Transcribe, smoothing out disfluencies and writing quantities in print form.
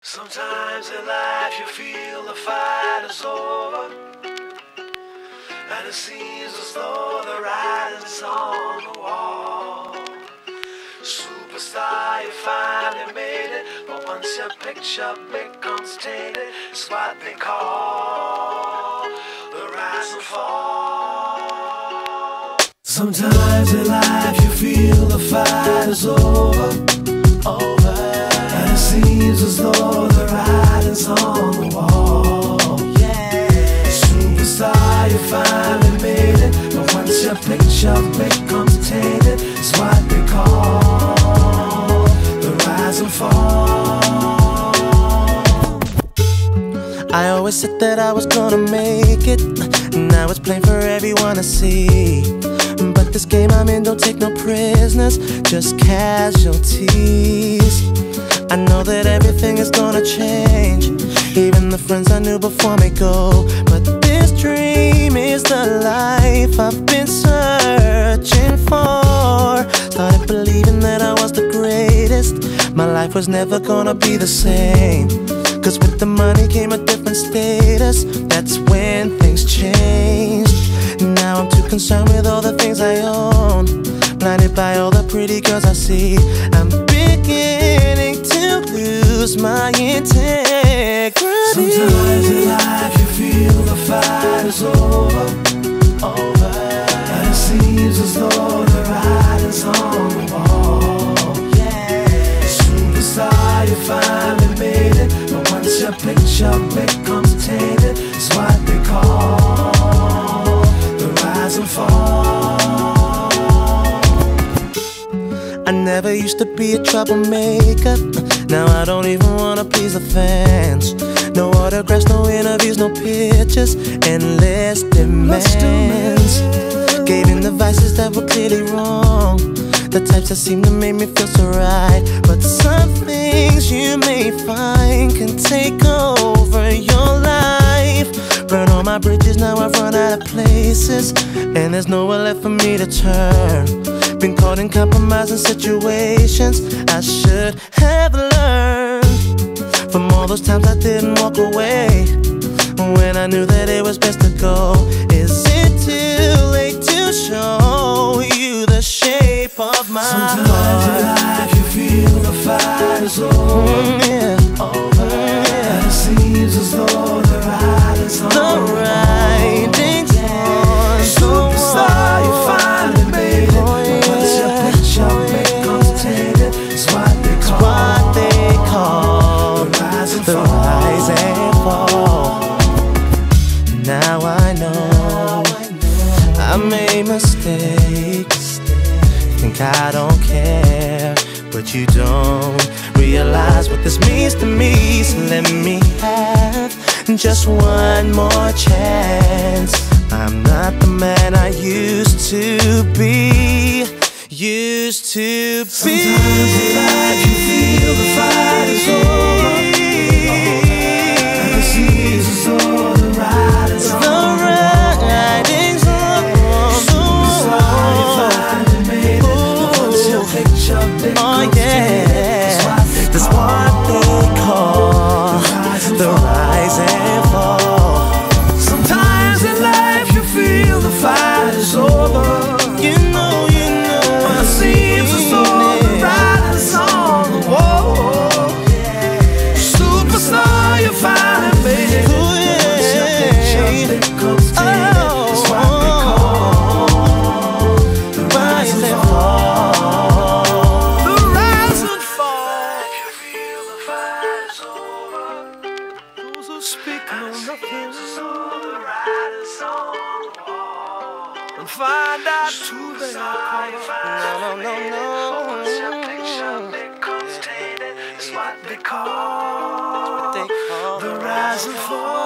Sometimes in life you feel the fight is over, and it seems as though the writing's on the wall. Superstar, you finally made it, but once your picture becomes tainted, it's what they call the rise and fall. Sometimes in life you feel the fight is over, and it seems as though the writing's on the wall. Superstar, you finally made it, but once your picture becomes tainted, it's what they call the rise and fall. I always said that I was gonna make it, now it's plain for everyone to see. But this game I'm in don't take no prisoners, just casualties. I know that everything is gonna change, even the friends I knew before me go. But this dream is the life I've been searching for. Started believing that I was the greatest, my life was never gonna be the same. Cause with the money came a different status, that's when things changed. Now I'm too concerned with all the things I own, blinded by all the pretty girls I see. I'm beginning to lose my integrity. Sometimes in life you feel the fight is over, and it seems as though the writing's on the wall. Superstar, you finally made it, but once your picture becomes tainted, it's what they call the rise and fall. I never used to be a troublemaker, now I don't even wanna please the fans. No autographs, no interviews, no pictures, endless demands. Gave in the vices that were clearly wrong, the types that seem to make me feel so right. But some things you may find can take over your life. Burn all my bridges, now I've run out of places, and there's nowhere left for me to turn. Been caught in compromising situations I should have learned from all those times I didn't walk away when I knew that it was best to go. Is it too late to show you the shape of my heart? Sometimes in life you feel the fight is over, and it seems as though the writing's on the writing's on. Superstar, you finally made it, but once your picture becomes tainted, it's what they call the rise and fall. Now I know I made mistakes, think I don't care, but you don't realize what this means to me. So let me have just one more chance. I'm not the man I used to be. Sometimes in life you feel the fight is over, and it seems as though the writing's on the wall. Superstar, you finally made it, but once your picture becomes tainted, it's what they call the rise and fall. Sometimes in life you feel the fight is over, You know, and it seems as though the writing's on the wall. Superstar, you finally made it, but once your picture becomes tainted, it's what they call the rise and fall. The rise and fall. If you feel the fight is over, those who speak know nothing, so the writing's on the wall. And find out who they are. no. Once your picture becomes tainted, it's what they call They call the rise and fall.